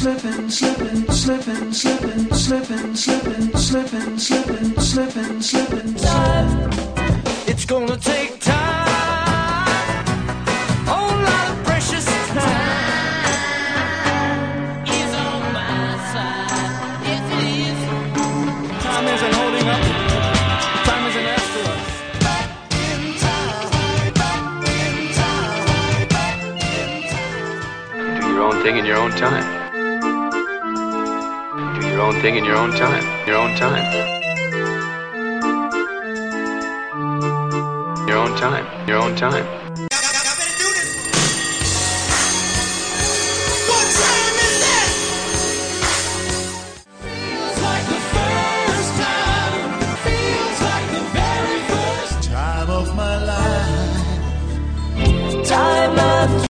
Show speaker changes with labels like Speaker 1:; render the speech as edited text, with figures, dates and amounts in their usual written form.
Speaker 1: slipping, slipping, slipping, slipping, slipping, slipping, slipping, slipping, slipping, slipping, slipping.
Speaker 2: It's gonna take time, a whole lot of precious time is on my side. Yes, it is. Time isn't holding up. Time isn't after us. Back in time, back in time, back in time.
Speaker 3: Do your own thing in your own time. Do your own thing in your own time. Your own time. Your own time. Your own time.